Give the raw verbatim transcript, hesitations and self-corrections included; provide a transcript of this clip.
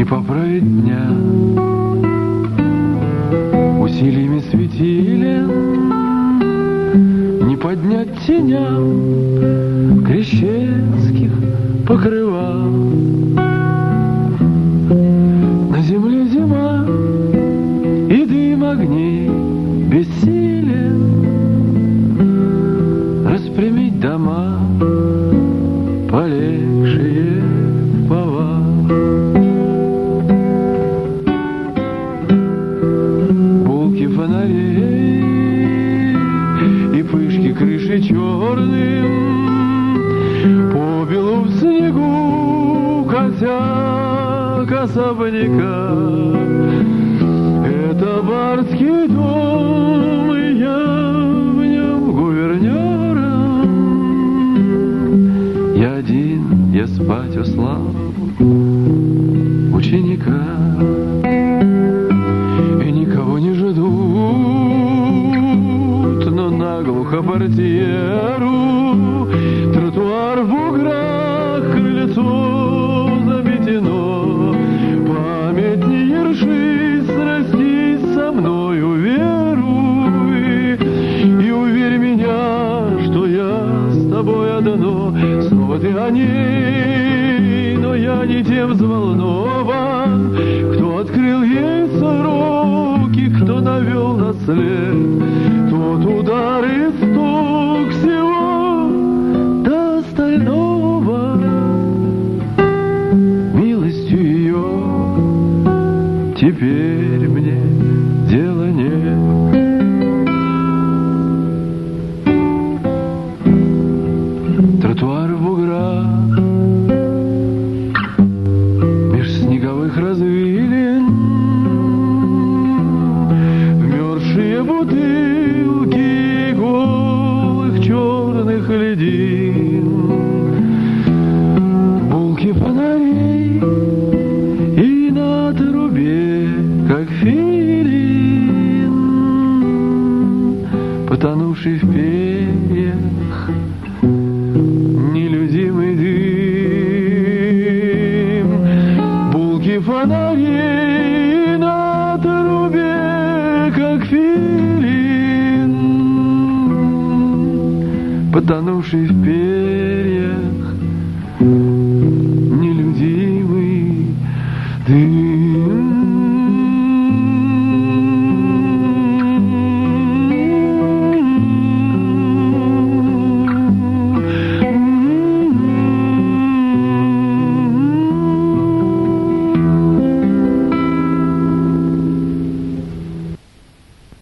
поправить дня усилиями светилен, не поднять теням крещенских покрывал. На земле зима и дым огней бессилен распрямить дома, полегшие в повал. Булки фонарей и пышки крыши черным побелу в снегу косяк особняка. Это барский дом, и я в нем гувернером. Я один, я спать услал ученика. И никого не ждут, но наглухо портьеру тротуар в буграх, крыльцо заметено. Память не ершись, срастись со мною, веруй, и уверь меня, что я с тобой одно. Снова ты о ней, но я не тем взволнован, кто открыл ей сроки, кто навел на след. Тот удар и стук всего до остального. Милостью ее теперь мне дела нет. Тротуар в буграх меж снеговых развилин, вмерзшие бутылки голых черных льдин, булки фонарей и на трубе, как филин, потонувший в перьях нелюдимый дым. Булки фонарей на трубе, как филин, потонувший в перьях нелюдимый дым.